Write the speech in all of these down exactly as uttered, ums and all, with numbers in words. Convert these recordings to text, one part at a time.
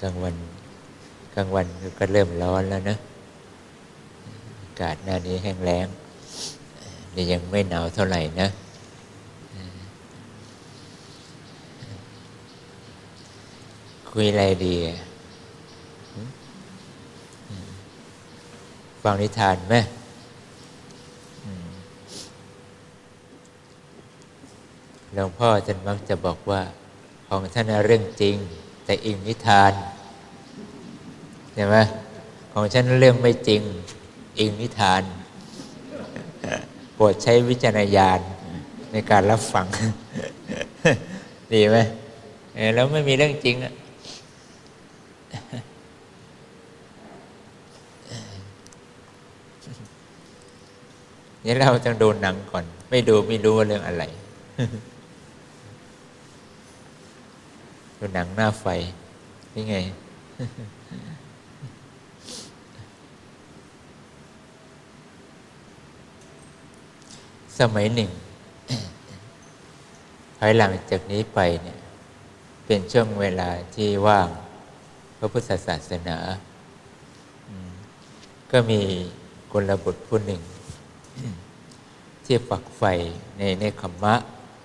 ลางวันกลางวันก็เริ่มร้อนแล้วนะอากาศหน้านี้แห้งแล้งนี่ยังไม่หนาวเท่าไหร่นะคุยอะไรดีฟังนิทานไหมหลวงพ่อท่านมักจะบอกว่าของท่านเรื่องจริงแต่อิงนิทานใช่ไหมของฉันเรื่องไม่จริงอิงนิทานโปรดใช้วิจารณญาณในการรับฟัง ดีไหมแล้วไม่มีเรื่องจริงอ่ะนี่เราต้องดูหนังก่อนไม่ดูไม่รู้ว่าเรื่องอะไร ดูหนังหน้าไฟนี่ไง สมัยหนึ่ง ภายหลังจากนี้ไปเนี่ยเป็นช่วงเวลาที่ว่างพระพุทธศาสนาก็มีกุลบุตรผู้หนึ่ง ที่ฝักใฝ่ในเนคขมมะ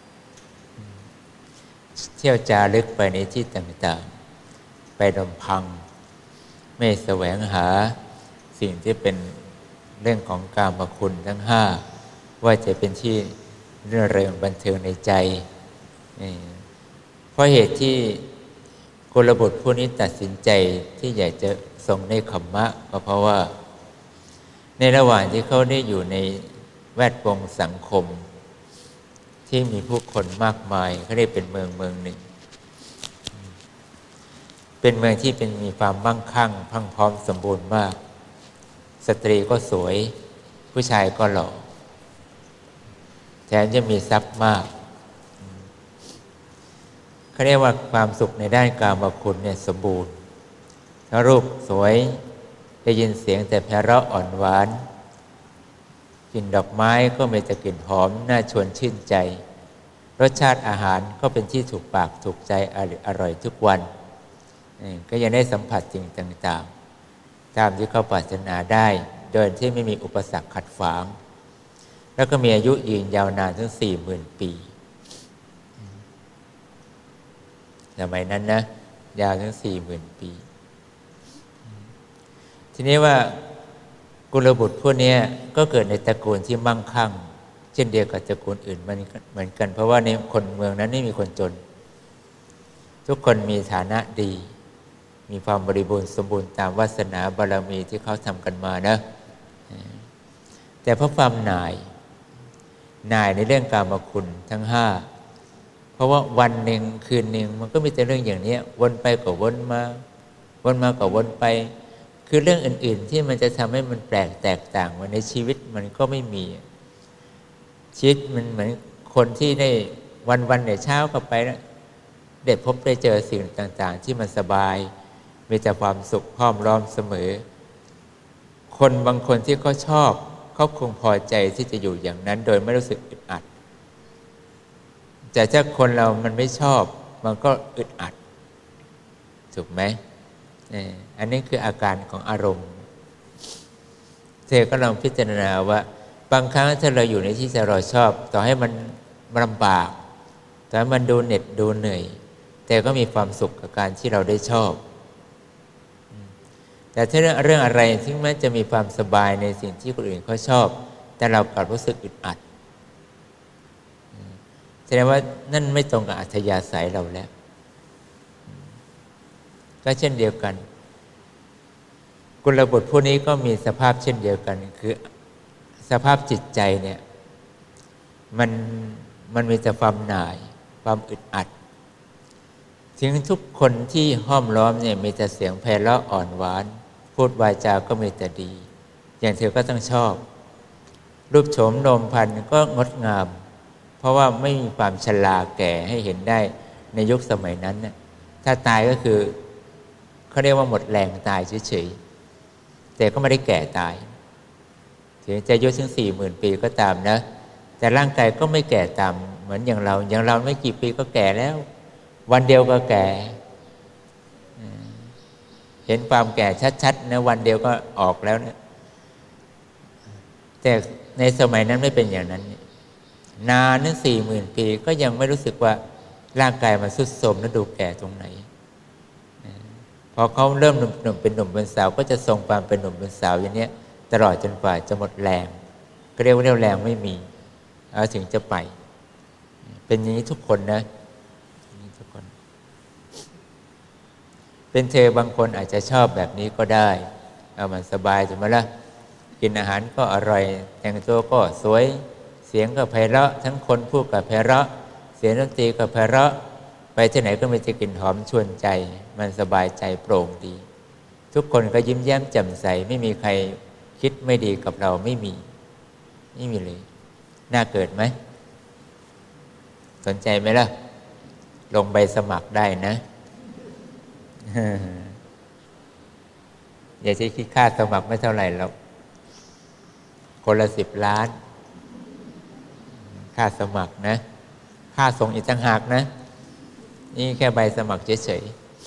เที่ยวจารึกไปในที่ต่างๆไปลำพังไม่แสวงหาสิ่งที่เป็นเรื่องของกามคุณทั้งห้าว่าจะเป็นที่เรื่อเริงบันเทิงในใจเพราะเหตุที่กุลบุตรผู้นี้ตัดสินใจที่อยากจะทรงเนคขมมะก็เพราะว่าในระหว่างที่เขาได้อยู่ในแวดวงสังคมที่มีผู้คนมากมายเขาได้เป็นเมืองเมืองหนึ่งเป็นเมืองที่เป็นมีความมั่งคั่งพรั่งพร้อมสมบูรณ์มากสตรีก็สวยผู้ชายก็หล่อแถมจะมีทรัพย์มากเขาเรียกว่าความสุขในด้านกามคุณเนี่ยสมบูรณ์ทั้งรูปสวยได้ยินเสียงแต่ไพเราะอ่อนหวานกลิ่นดอกไม้ก็มีแต่กลิ่นหอมน่าชวนชื่นใจรสชาติอาหารก็เป็นที่ถูกปากถูกใจอร่อยทุกวันก็ยังได้สัมผัสสิ่งต่างๆตามที่เขาปรารถนาได้โดยที่ไม่มีอุปสรรคขัดขวางแล้วก็มีอายุยืนยาวนานถึงสี่หมื่นปีสมัยนั้นนะยาวถึงสี่หมื่นปีทีนี้ว่ากุลบุตรพวกนี้ก็เกิดในตระกูลที่มั่งคั่งเช่นเดียวกับตระกูลอื่นมันเหมือนกันเพราะว่าในคนเมืองนั้นไม่มีคนจนทุกคนมีฐานะดีมีความบริบูรณ์สมบูรณ์ตามวาสนาบารมีที่เขาทำกันมานะแต่เพราะความหน่ายหน่ายในเรื่องกามคุณทั้งห้าเพราะว่าวันหนึ่งคืนหนึ่งมันก็มีแต่เรื่องอย่างนี้วนไปก็วนมาวนมาก็วนไปคือเรื่องอื่นๆที่มันจะทำให้มันแปลกแตกต่างมาในชีวิตมันก็ไม่มีชีวิตมันเหมือนคนที่ได้วันๆเนี่ยเช้าก็ไปแล้วได้พบได้เจอสิ่งต่างๆที่มันสบายมีแต่ความสุขห้อมล้อมเสมอคนบางคนที่เขาชอบเขาคงพอใจที่จะอยู่อย่างนั้นโดยไม่รู้สึกอึดอัดแต่ถ้าคนเรามันไม่ชอบมันก็อึดอัดถูกไหมอันนี้คืออาการของอารมณ์เธอก็ลองพิจารณาว่าบางครั้งถ้าเราอยู่ในที่ที่เราชอบต่อให้มันลำบากต่อให้มันดูเหน็ดดูเหนื่อยแต่ก็มีความสุขกับการที่เราได้ชอบแต่ถ้าเรื่องเรื่องอะไรที่แม้จะมีความสบายในสิ่งที่คนอื่นเขาชอบแต่เรากลับรู้สึกอึดอัดแสดงว่านั่นไม่ตรงกับอัธยาศัยเราแล้วก็เช่นเดียวกันกุลบุตรผู้นี้ก็มีสภาพเช่นเดียวกันคือสภาพจิตใจเนี่ยมันมันมีแต่ความหน่ายความอึดอัดถึงทุกคนที่ห้อมล้อมเนี่ยมีแต่เสียงไพเราะอ่อนหวานพูดวาจาก็มีแต่ดีอย่างเธอก็ต้องชอบรูปโฉมโนมพรรณก็งดงามเพราะว่าไม่มีความชราแก่ให้เห็นได้ในยุคสมัยนั้นเนี่ยถ้าตายก็คือเขาเรียกว่าหมดแรงตายเฉยๆแต่ก็ไม่ได้แก่ตายถึงจะอายุถึงสี่หมื่นปีก็ตามนะแต่ร่างกายก็ไม่แก่ตามเหมือนอย่างเราอย่างเราไม่กี่ปีก็แก่แล้ววันเดียวก็แก่เห็นความแก่ชัดๆนะวันเดียวก็ออกแล้วนะแต่ในสมัยนั้นไม่เป็นอย่างนั้นนานนึงสี่หมื่นปีก็ยังไม่รู้สึกว่าร่างกายมันทรุดโทรมและดูแก่ตรงไหนพอเขาเริ่มหนุ่มๆเป็นหนุ่มเป็นสาวก็จะทรงความเป็นหนุ่มเป็นสาวอย่างนี้ตลอดจนกว่าจะหมดแรงก็เรียกว่าเรี่ยวแรงไม่มีเอาถึงจะไปเป็นอย่างนี้ทุกคนนะทุกคนเป็นเธอบางคนอาจจะชอบแบบนี้ก็ได้เอามันสบายถูกไหมล่ะกินอาหารก็อร่อยแต่งตัวก็สวยเสียงก็ไพเราะทั้งคนพูดก็ไพเราะเสียงดนตรีก็ไพเราะไปที่ไหนก็มีแต่กลิ่นหอมชวนใจมันสบายใจโปร่งดีทุกคนก็ยิ้มแย้มแจ่มใสไม่มีใครคิดไม่ดีกับเราไม่มีไม่มีเลยน่าเกิดไหมสนใจไหมล่ะลงใบสมัครได้นะอย่าใช้คิดค่าสมัครไม่เท่าไหร่แล้วคนละสิบล้านค่าสมัครนะค่าส่งอีกต่างหากนะนี่แค่ใบสมัครเฉย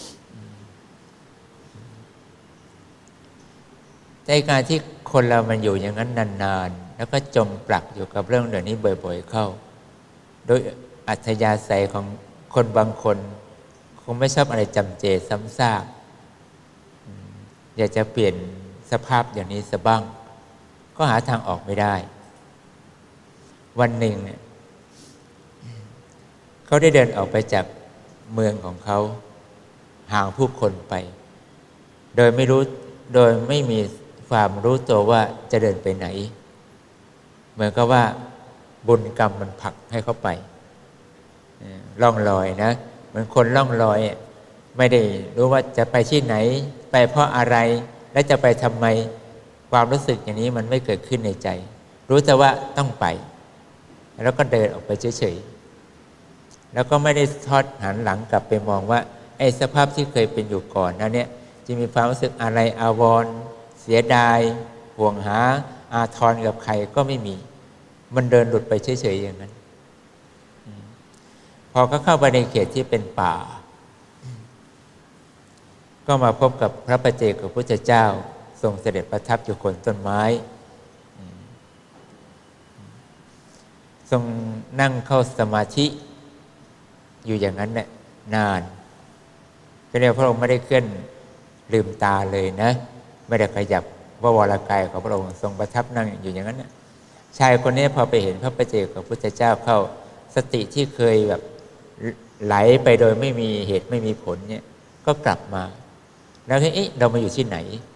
ๆในการที่คนเรามันอยู่อย่างนั้นนานๆแล้วก็จมปลักอยู่กับเรื่องเหล่านี้บ่อยๆเข้าโดยอัธยาศัยของคนบางคนคงไม่ชอบอะไรจำเจซ้ำซากอยากจะเปลี่ยนสภาพอย่างนี้ซะบ้างก็หาทางออกไม่ได้วันหนึ่งเนี่ยเขาได้เดินออกไปจากเมืองของเขาห่างผู้คนไปโดยไม่รู้โดยไม่มีความรู้ตัวว่าจะเดินไปไหนเหมือนกับว่าบุญกรรมมันผลักให้เขาไปล่องลอยนะเหมือนคนล่องลอยไม่ได้รู้ว่าจะไปที่ไหนไปเพราะอะไรและจะไปทำไมความรู้สึกอย่างนี้มันไม่เกิดขึ้นในใจรู้แต่ว่าต้องไปแล้วก็เดินออกไปเฉยๆแล้วก็ไม่ได้ทอดหันหลังกลับไปมองว่าไอ้สภาพที่เคยเป็นอยู่ก่อนนั้นเนี่ยจะมีความรู้สึกอะไรอาวรณ์เสียดายห่วงหาอาทรกับใครก็ไม่มีมันเดินหลุดไปเฉยๆอย่างนั้นพอเขาเข้าไปในเขตที่เป็นป่าก็มาพบกับพระปัจเจกพุทธเจ้าทรงเสด็จประทับอยู่โคนต้นไม้ทรงนั่งเข้าสมาธิอยู่อย่างนั้นเนี่ยนานก็เรียกพระองค์ไม่ได้เคลื่อนลืมตาเลยนะไม่ได้ขยับว่าวรกายของพระองค์ทรงประทับนั่งอยู่อย่างนั้นนะชายคนนี้พอไปเห็นพระปัจเจกพุทธเจ้าเข้าสติที่เคยแบบไหลไปโดยไม่มีเหตุไม่มีผลเนี่ยก็กลับมาแล้วเอ๊ะเรามาอยู่ที่ไหน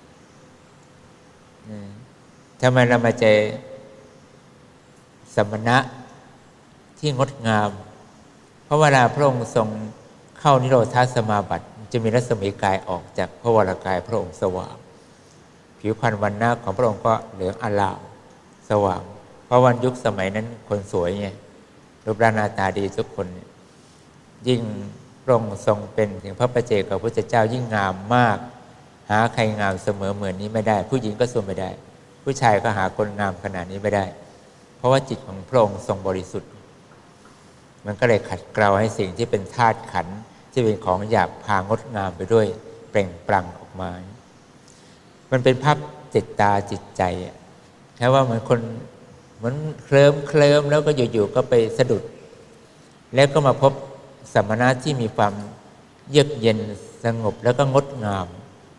ทำไมเรามาเจอสมณะที่งดงามเพราะเวลาพระองค์ทรงเข้านิโรธาสมาบัติจะมีรัศมีกายออกจากพระวรกายพระองค์สว่างผิวพรรณวันหน้าของพระองค์ก็เหลืองอลามสว่างเพราะวันยุคสมัยนั้นคนสวยไงรูปร่างหน้าตาดีทุกคนยิ่งพระองค์ทรงเป็นถึงพระปัจเจกพุทธเจ้ายิ่งงามมากหาใครงามเสมอเหมือนนี้ไม่ได้ผู้หญิงก็สู้ไม่ได้ผู้ชายก็หาคนงามขนาดนี้ไม่ได้เพราะว่าจิตของพระองค์ทรงบริสุทธิ์มันก็เลยขัดเกลาให้สิ่งที่เป็นธาตุขันธ์ที่เป็นของหยาบพางดงามไปด้วยเปล่งปลั่งออกมามันเป็นภาพจิตตาจิตใจแค่ว่าเหมือนคนเหมือนเคลิ้มเคลิ้มแล้วก็อยู่ๆก็ไปสะดุดแล้วก็มาพบสมณะที่มีความเยือกเย็นสงบแล้วก็งดงาม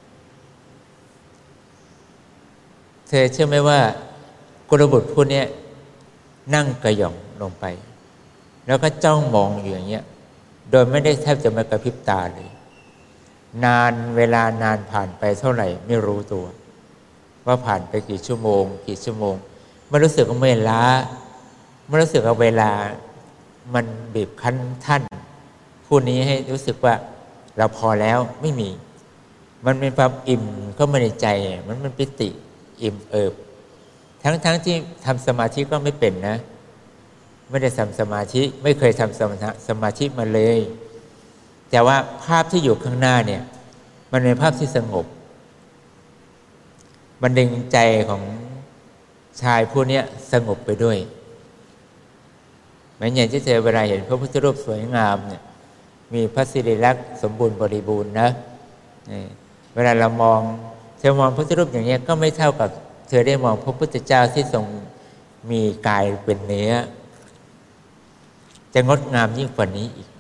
เธอเชื่อไหมว่ากุลบุตรผู้นี้นั่งกระหย่องลงไปแล้วก็จ้องมองอยู่อย่างเงี้ยโดยไม่ได้แทบจะไม่กระพริบตาเลยนานเวลานานผ่านไปเท่าไหร่ไม่รู้ตัวว่าผ่านไปกี่ชั่วโมงกี่ชั่วโมงไม่รู้สึกว่าเมื่อยล้าไม่รู้สึกว่าเวลามันบีบคั้นท่านผู้นี้ให้รู้สึกว่าเราพอแล้วไม่มีมันเป็นความอิ่มเข้ามาในใจมันมันปิติอิ่มเอิบทั้งๆ ท, ที่ทำสมาธิก็ไม่เป็นนะไม่ได้ทำสมาธิไม่เคยทำสมาสมาธิมาเลยแต่ว่าภาพที่อยู่ข้างหน้าเนี่ยมันเป็นภาพที่สงบมันดึงใจของชายผู้นี้สงบไปด้วยเหมือนอย่างที่เธอเวลาเห็นพระพุทธรูปสวยงามเนี่ยมีพระสิริลักษณ์สมบูรณ์บริบูรณ์นะเวลาเรามองเธอมองพระพุทธรูปอย่างนี้ก็ไม่เท่ากับเธอได้มองพระพุทธเจ้าที่ทรงมีกายเป็นเนื้อจะงดงามยิ่งกว่านี้อีก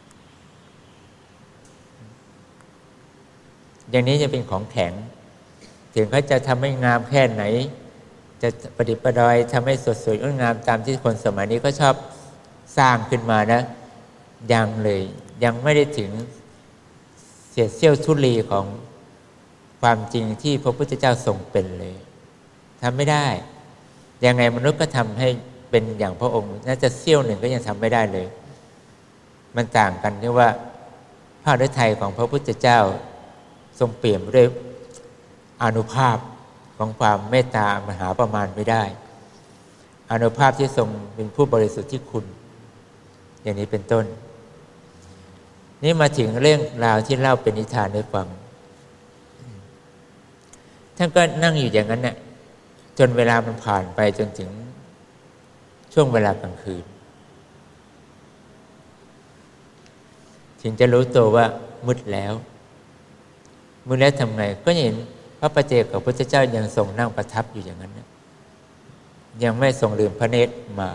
อย่างนี้จะเป็นของแข็งถึงเขาจะทำให้งามแค่ไหนจะประดิษฐ์ประดอยทำให้สดสวยงดงามตามที่คนสมัยนี้ก็ชอบสร้างขึ้นมานะยังเลยยังไม่ได้ถึงเศษเสี้ยวธุลีของความจริงที่พระพุทธเจ้าทรงเป็นเลยทำไม่ได้ยังไงมนุษย์ก็ทำให้เป็นอย่างพระองค์น่าจะเสี้ยวหนึ่งก็ยังทำไม่ได้เลยมันต่างกันที่ว่าพระฤทัยของพระพุทธเจ้าทรงเปี่ยมด้วยอานุภาพของความเมตตามหาประมาณไม่ได้อานุภาพที่ทรงเป็นผู้บริสุทธิ์ที่คุณอย่างนี้เป็นต้นนี่มาถึงเรื่องราวที่เล่าเป็นนิทานให้ฟังท่านก็นั่งอยู่อย่างนั้นน่ะจนเวลามันผ่านไปจนถึงช่วงเวลากลางคืนถึงจะรู้ตัวว่ามืดแล้วมืดแล้วทำไงก็เห็นพระปัจเจกพระพุทธเจ้ายังทรงนั่งประทับอยู่อย่างนั้นยังไม่ทรงลืมพระเนตรมา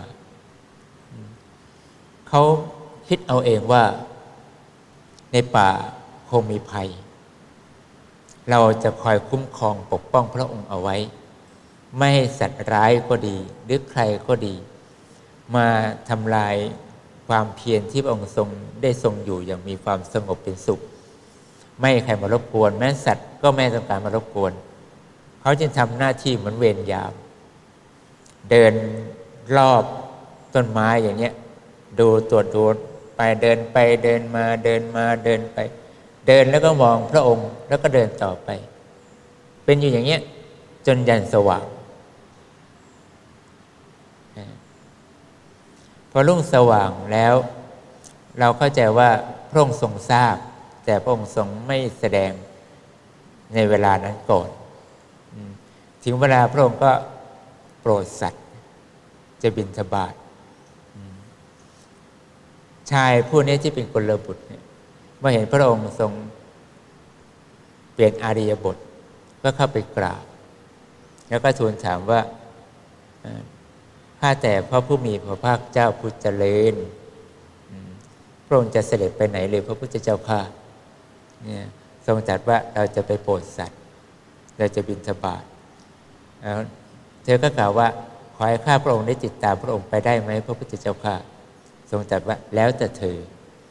เขาคิดเอาเองว่าในป่าคงมีภัยเราจะคอยคุ้มครองปกป้องพระองค์เอาไว้ไม่ให้สัตว์ร้ายก็ดีหรือใครก็ดีมาทำลายความเพียรที่พระองค์ทรงได้ทรงอยู่อย่างมีความสงบเป็นสุขไม่ให้ใครมารบกวนแม้สัตว์ก็ไม่ต้องการมารบกวนเขาจึงทำหน้าที่เหมือนเวรยามเดินรอบต้นไม้อย่างเงี้ยดูตรวจดูไปเดินไปเดินมาเดินมาเดินไปเดินแล้วก็มองพระองค์แล้วก็เดินต่อไปเป็นอยู่อย่างเงี้ยจนยันสว่างพอรุ่งสว่างแล้วเราเข้าใจว่าพระองค์ทรงทราบแต่พระองค์ทรงไม่แสดงในเวลานั้นก่อนถึงเวลาพระองค์ก็โปรดสัตว์จะบิณฑบาตชายผู้นี้ที่เป็นกุลบุตรเนี่ยเมื่อเห็นพระองค์ทรงเปลี่ยนอาริยบทก็เข้าไปกราบแล้วก็ทูลถามว่าข้าแต่พระผู้มีพระภาคเจ้าผู้เจริญพระองค์จะเสด็จไปไหนเลยพระพุทธเจ้าข้าเนี่ยทรงตรัสว่าเราจะไปโปรดสัตว์เราจะบิณฑบาตแล้วเธอก็กล่าวว่าขอให้ข้าพระองค์ได้ติดตามพระองค์ไปได้ไหมพระพุทธเจ้าข้าทรงตรัสว่าแล้วแต่เธอ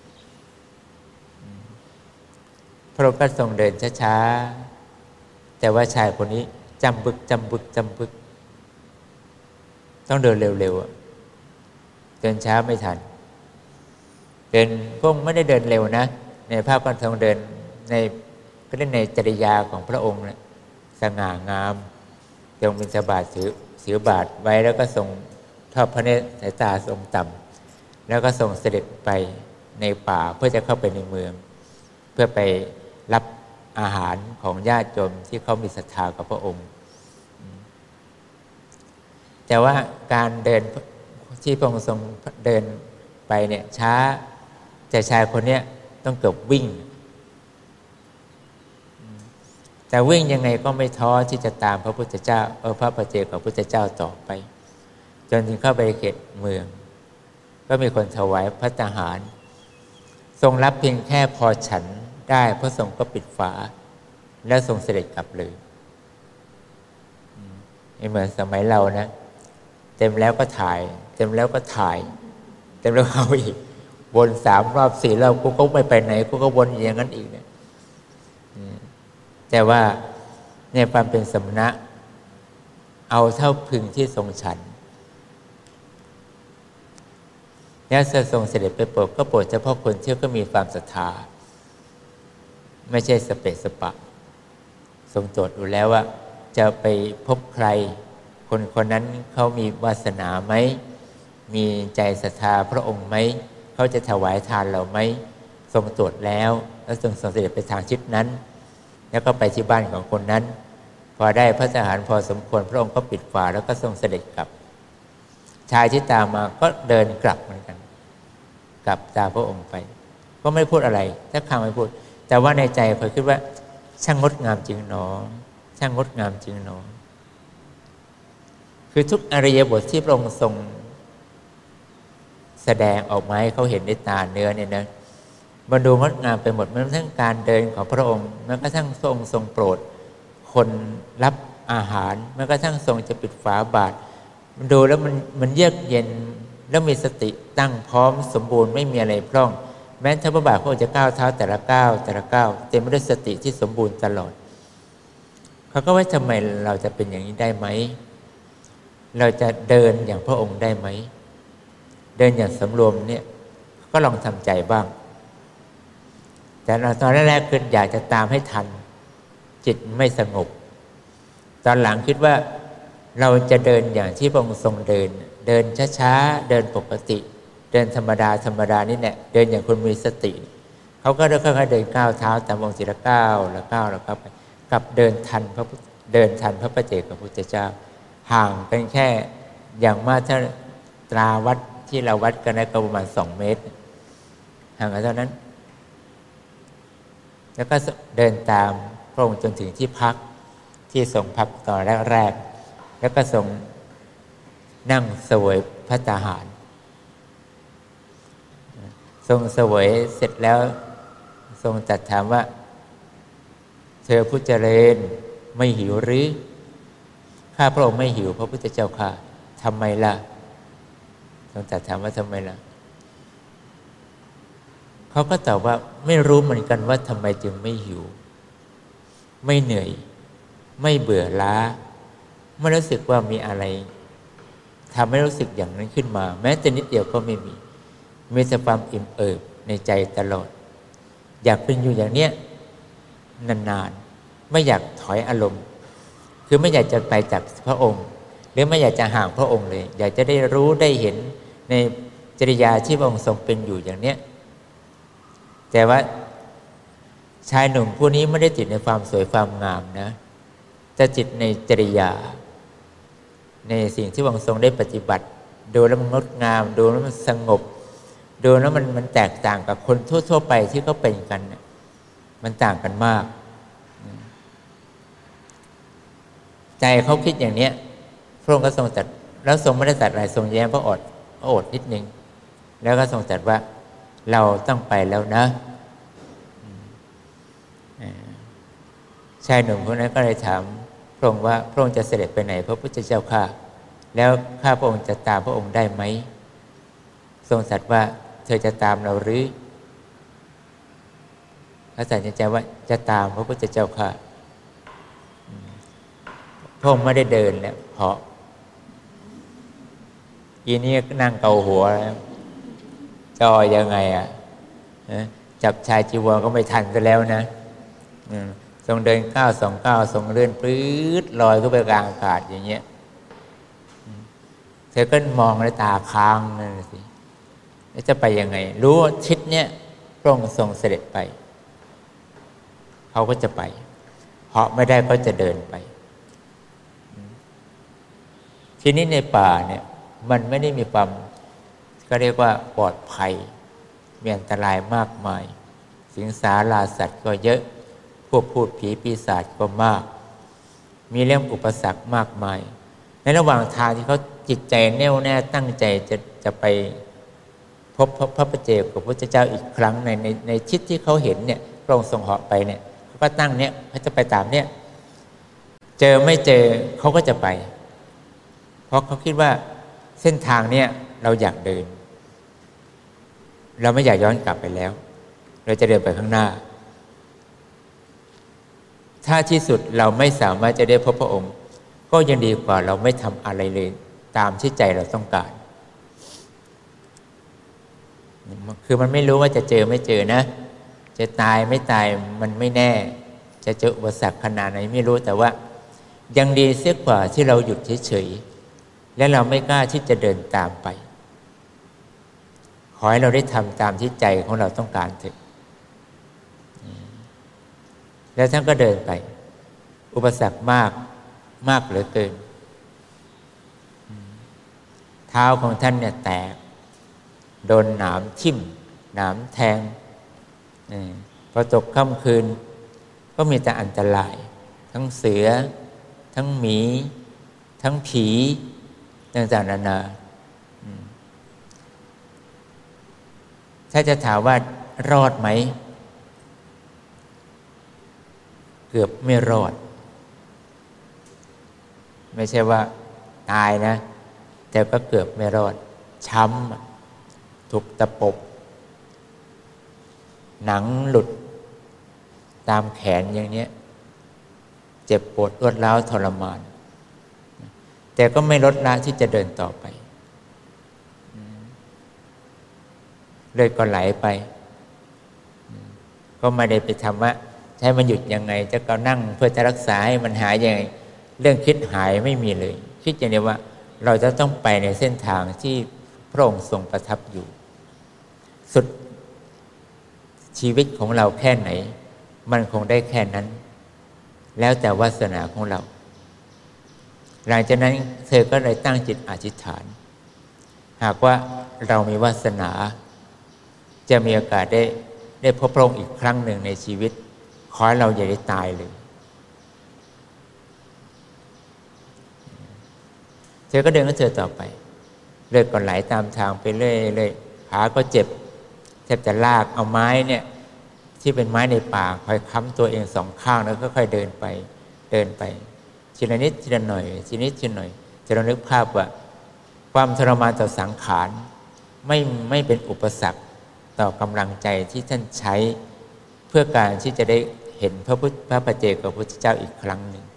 พระองค์ก็ทรงเดินช้าๆแต่ว่าชายคนนี้จำบึกจำบึกจำบึกต้องเดินเร็วๆเดินช้าไม่ทันเดินพระองค์ไม่ได้เดินเร็วนะในภาพการทรงเดินในก็ได้ในจริยาของพระองค์นะสง่างามทรงบิณฑบาตถือถือบาทไว้แล้วก็ทรงทอดพระเนตรสายตาทรงต่ำแล้วก็ทรงเสด็จไปในป่าเพื่อจะเข้าไปในเมืองเพื่อไปรับอาหารของญาติโยมที่เขามีศรัทธากับพระองค์แต่ว่าการเดินที่พระองค์ทรงเดินไปเนี่ยช้าแต่ชายคนนี้ต้องเกือบวิ่งแต่วิ่งยังไงก็ไม่ท้อที่จะตามพระพุทธเจ้าเออพระปัจเจกพระพุทธเจ้าต่อไปจนถึงเข้าไปเขตเมืองก็มีคนถวายพระทหารทรงรับเพียงแค่พอฉันได้พระทรงก็ปิดฝาแล้วทรงเสด็จกลับเลยไม่เหมือนสมัยเรานะเต็มแล้วก็ถ่ายเต็มแล้วก็ถ่ายเต็มแล้วเอาอีกวนสามรอบสี่รอบกูก็ไม่ไปไหนกูก็วนอย่างนั้นอีกเนี่ยแต่ว่าเนี่ยความเป็นสมณะเอาเท่าพึงที่ทรงฉันแล้วทรงเสด็จไปโปรดก็โปรดเฉพาะคนที่ก็มีความศรัทธาไม่ใช่สเปะสปะทรงตรวจดูแล้วว่าจะไปพบใครคนคนนั้นเขามีวาสนาไหมมีใจศรัทธาพระองค์ไหมเขาจะถวายทานเราไหมทรงตรวจแล้วแล้วทรงเสด็จไปทางชิดนั้นแล้วก็ไปที่บ้านของคนนั้นพอได้พระทหารพอสมควรพระองค์ก็ปิดฝาแล้วก็ทรงเสด็จกลับชายที่ตามมาก็เดินกลับเหมือนกันกลับตามพระองค์ไปก็ไม่พูดอะไรถ้าคำไม่พูดแต่ว่าในใจเขาคิดว่าช่างงดงามจริงหนอช่างงดงามจริงหนอคือทุกอริยบทที่พระองค์ทรงแสดงออกมาให้เขาเห็นด้วยตาเนื้อเนี่ยนะมันดูงดงามไปหมดแม้กระทั่งการเดินของพระองค์แม้กระทั่งทรงทรงโปรดคนรับอาหารแม้กระทั่งทรงจะปิดฝาบาตรมันดูแล้วมันมันเยือกเย็นแล้วมีสติตั้งพร้อมสมบูรณ์ไม่มีอะไรพร่องแม้ถ้าพระบาทพระองค์จะก้าวเท้าแต่ละก้าวแต่ละก้าวเต็มไปด้วยสติที่สมบูรณ์ตลอดเขาก็ว่าทำไมเราจะเป็นอย่างนี้ได้ไหมเราจะเดินอย่างพระองค์ได้ไหมเดินอย่างสำรวมเนี่ยก็ลองทำใจบ้างแต่ตอนแรกๆคืออยากจะตามให้ทันจิตไม่สงบตอนหลังคิดว่าเราจะเดินอย่างที่พระองค์ทรงเดินเดินช้าๆเดินปกติเดินธรรมดาธรรมดานี่แหละเดินอย่างคนมีสติเขาก็ค่อยๆเดินก้าวเท้าตามองค์ศิลก้าวแล้วก้าวแล้วก้าวไปกับเดินทันพระเดินทันพระปัจเจกพุทธเจ้าห่างกันแค่อย่างมากถ้าตราวัดที่เราวัดกันได้ก็ประมาณสองเมตรห่างกันเท่านั้นแล้วก็เดินตามพระองค์จนถึงที่พักที่ทรงพักตอนแรกๆแล้วก็ทรงนั่งเสวยภัตตาหารทรงเสวยเสร็จแล้วทรงตรัสถามว่าเธอผู้เจริญไม่หิวหรือข้าพระองค์ไม่หิวพระพุทธเจ้าค่ะทำไมล่ะทรงตรัสถามว่าทำไมล่ะเขาก็ตอบว่าไม่รู้เหมือนกันว่าทำไมจึงไม่หิวไม่เหนื่อยไม่เบื่อล้าไม่รู้สึกว่ามีอะไรทำให้รู้สึกอย่างนั้นขึ้นมาแม้แต่นิดเดียวก็ไม่มีมีแต่ความอิ่มเอิบในใจตลอดอยากเป็นอยู่อย่างเนี้ยนานๆไม่อยากถอยอารมณ์คือไม่อยากจะไปจากพระองค์หรือไม่อยากจะห่างพระองค์เลยอยากจะได้รู้ได้เห็นในจริยาที่พระองค์ทรงเป็นอยู่อย่างเนี้ยแต่ว่าชายหนุ่มผู้นี้ไม่ได้ติดในความสวยความงามนะจะจิตในจริยาในสิ่งที่พระองค์ทรงได้ปฏิบัติดูแล้วมันงดงามดูแล้วมันสงบดูแล้วมันมันแตกต่างกับคนทั่วๆไปที่เขาเป็นกันเนี่ยมันต่างกันมากใจเขาคิดอย่างเนี้ยพระองค์ก็ทรงตรัสแล้วทรงไม่ได้ตรัสอะไรทรงแย้มพระโอษฐ์พระโอษฐ์นิดนึงแล้วก็ทรงตรัสว่าเราต้องไปแล้วนะชายหนุ่มคนนั้นก็เลยถามพระองค์ว่าพระองค์จะเสด็จไปไหนพระพุทธเจ้าข้าแล้วข้าพระองค์จะตามพระองค์ได้ไหมทรงตรัสว่าเธอจะตามเราหรือพระสัญญาว่าจะตามพระพุทธเจ้าข้าพระองค์ไม่ได้เดินแล้วเพราะอีนี่นั่งเกาหัวแล้วจอยังไงอ่ะจับชายจีวรก็ไม่ทันซะแล้วนะทรงเดินก้าวสองก้าวทรงเลื่อนปลื้ดลอยขึ้นไปกลางอากาศอย่างเงี้ยเธอก็มองในตาค้างนั่นสิแล้วจะไปยังไงรู้ว่าทิศเนี้ยพระองค์ทรงเสด็จไปเขาก็จะไปเพราะไม่ได้ก็จะเดินไปทีนี้ในป่าเนี่ยมันไม่ได้มีความก็เรียกว่าปลอดภัยมีอันตรายมากมายสิงสาราสัตว์ก็เยอะพวกพูดผีปีศาจก็มากมีเรื่องอุปสรรคมากมายในระหว่างทางที่เขาจิตใจแน่วแน่ตั้งใจจะจะไปพบพระปัจเจกกับพระพุทธเจ้าอีกครั้งในในในทิศที่เขาเห็นเนี่ยพระองค์ทรงเหาะไปเนี่ยเขาก็ตั้งเนี่ยเขาจะไปตามเนี่ยเจอไม่เจอเขาก็จะไปเพราะเขาคิดว่าเส้นทางเนี่ยเราอยากเดินเราไม่อยากย้อนกลับไปแล้วเราจะเดินไปข้างหน้าถ้าที่สุดเราไม่สามารถจะได้พบพระองค์ก็ยังดีกว่าเราไม่ทำอะไรเลยตามที่ใจเราต้องการคือมันไม่รู้ว่าจะเจอไม่เจอนะจะตายไม่ตายมันไม่แน่จะเจออุปสรรคขนาดไหนไม่รู้แต่ว่ายังดีเสียกว่าที่เราหยุดเฉยๆและเราไม่กล้าที่จะเดินตามไปขอให้เราได้ทำตามที่ใจของเราต้องการเถอะแล้วท่านก็เดินไปอุปสรรคมากมากเหลือเกินเท้าของท่านเนี่ยแตกโดนหนามทิ่มหนามแทงพอตกค่ำคืนก็มีแต่อันตรายทั้งเสือทั้งหมีทั้งผีต่างๆนานาถ้าจะถามว่ารอดไหมเกือบไม่รอดไม่ใช่ว่าตายนะแต่ก็เกือบไม่รอดช้ำถูกตะปบหนังหลุดตามแขนอย่างนี้เจ็บปวดรวดร้าวทรมานแต่ก็ไม่ลดละที่จะเดินต่อไปเลือดก็ไหลไปก็ไม่ได้ไปทำว่าใช้มันหยุดยังไงจะก็นั่งเพื่อจะรักษาให้มันหายยังไงเรื่องคิดหายไม่มีเลยคิดอย่างเดียวว่าเราจะต้องไปในเส้นทางที่พระองค์ทรงประทับอยู่สุดชีวิตของเราแค่ไหนมันคงได้แค่นั้นแล้วแต่วาสนาของเราหลังจากนั้นเธอก็เลยตั้งจิตอธิษฐานหากว่าเรามีวาสนาจะมีโอกาสได้ได้พบพระองค์อีกครั้งหนึ่งในชีวิตขอให้เราอย่าได้ตายเลยเธอก็เดินก็เจอต่อไปเลือดก็ไหลตามทางไปเรื่อยๆขาก็เจ็บแทบจะลากเอาไม้เนี่ยที่เป็นไม้ในป่าคอยค้ำตัวเองสองข้างแล้วก็ค่อยเดินไปเดินไปทีละนิดทีละหน่อยทีนิดทีละหน่อยจะเรานึกภาพว่าความทรมานต่อสังขารไม่ไม่เป็นอุปสรรคต่อกำลังใจที่ท่านใช้เพื่อการที่จะได้เห็นพระพุทธพระปัจเจกพระพุทธเจ้าอีกครั้งหนึ่ง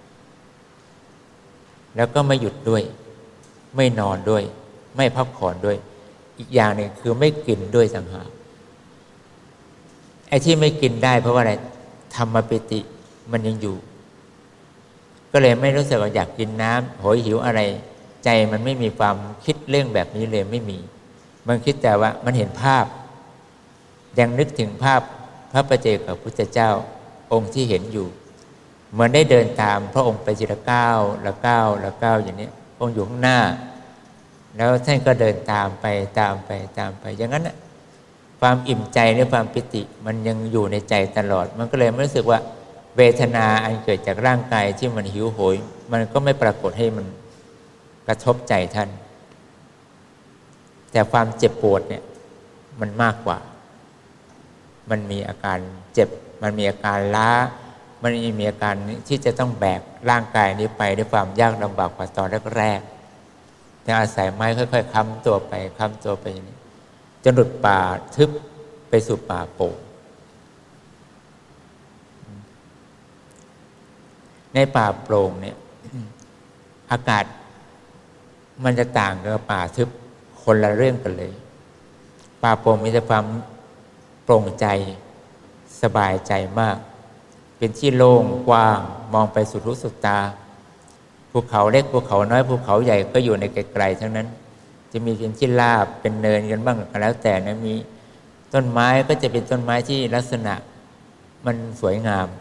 แล้วก็ไม่หยุดด้วยไม่นอนด้วยไม่พักผ่อนด้วยอีกอย่างหนึ่งคือไม่กินด้วยต่างหากไอ้ที่ไม่กินได้เพราะว่าอะไรธรรมปิติมันยังอยู่ก็เลยไม่รู้สึกว่าอยากกินน้ำโหยหิวอะไรใจมันไม่มีความคิดเรื่องแบบนี้เลยไม่มีมันคิดแต่ว่ามันเห็นภาพยังนึกถึงภาพพระปัจเจกพุทธเจ้าองค์ที่เห็นอยู่เหมือนได้เดินตามพระองค์ไปทีละก้าวละก้าวละก้าวอย่างนี้องค์อยู่ข้างหน้าแล้วท่านก็เดินตามไปตามไปตามไปอย่างนั้นนะความอิ่มใจหรือความปิติมันยังอยู่ในใจตลอดมันก็เลยไม่รู้สึกว่าเวทนาอันเกิดจากร่างกายที่มันหิวโหยมันก็ไม่ปรากฏให้มันกระทบใจท่านแต่ความเจ็บปวดเนี่ยมันมากกว่ามันมีอาการเจ็บมันมีอาการล้ามันมีอาการที่จะต้องแบกร่างกายนี้ไปด้วยความยากลำบากกว่าตอนแรกๆแต่อาศัยไม้ค่อยๆค้ำตัวไปค้ำตัวไปอย่างนี้จนหลุดป่าทึบไปสู่ป่าโปร่งในป่าโปร่งเนี่ยอากาศมันจะต่างกับป่าทึบคนละเรื่องกันเลยป่าโปร่งมีแต่ความโปร่งใจสบายใจมากเป็นที่โล่งกว้างมองไปสุดหูสุดตาภูเขาเล็กภูเขาน้อยภูเขาใหญ่ก็อยู่ในไกลๆทั้งนั้นจะมีเป็นที่ราบเป็นเนินกันบ้างก็แล้วแต่นะมีต้นไม้ก็จะเป็นต้นไม้ที่ลักษณะมันสวยงาม